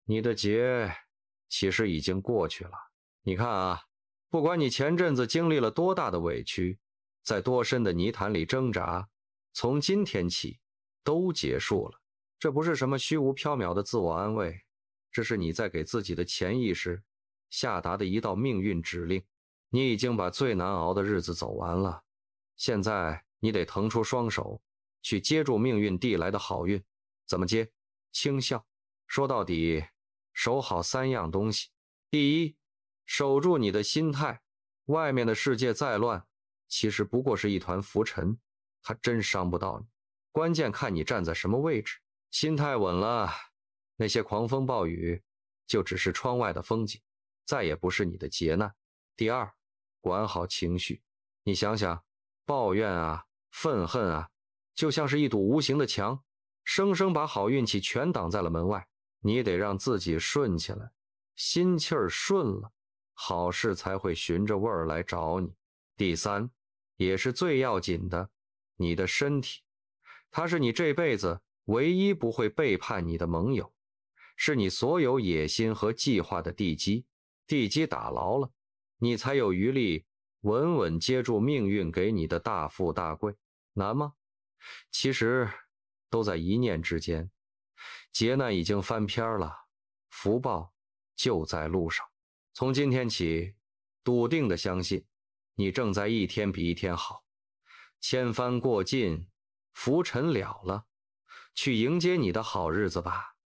你的劫其实已经过去了。你看啊，不管你前阵子经历了多大的委屈，在多深的泥潭里挣扎，从今天起都结束了。这不是什么虚无缥缈的自我安慰，这是你在给自己的潜意识下达的一道命运指令。你已经把最难熬的日子走完了，现在你得腾出双手去接住命运递来的好运。怎么接？轻笑。说到底，守好3样东西。第一，守住你的心态。外面的世界再乱，其实不过是一团浮尘，它真伤不到你。关键看你站在什么位置。心态稳了，那些狂风暴雨就只是窗外的风景，再也不是你的劫难。第二，管好情绪。你想想，抱怨啊，愤恨啊，就像是一堵无形的墙，生生把好运气全挡在了门外。你得让自己顺起来，心气儿顺了，好事才会循着味儿来找你。第三，也是最要紧的，你的身体，它是你这辈子唯一不会背叛你的盟友，是你所有野心和计划的地基。地基打牢了，你才有余力稳稳接住命运给你的大富大贵。难吗？其实都在一念之间。劫难已经翻篇了，福报就在路上。从今天起，笃定地相信，你正在一天比一天好。千帆过尽，浮尘了了，去迎接你的好日子吧。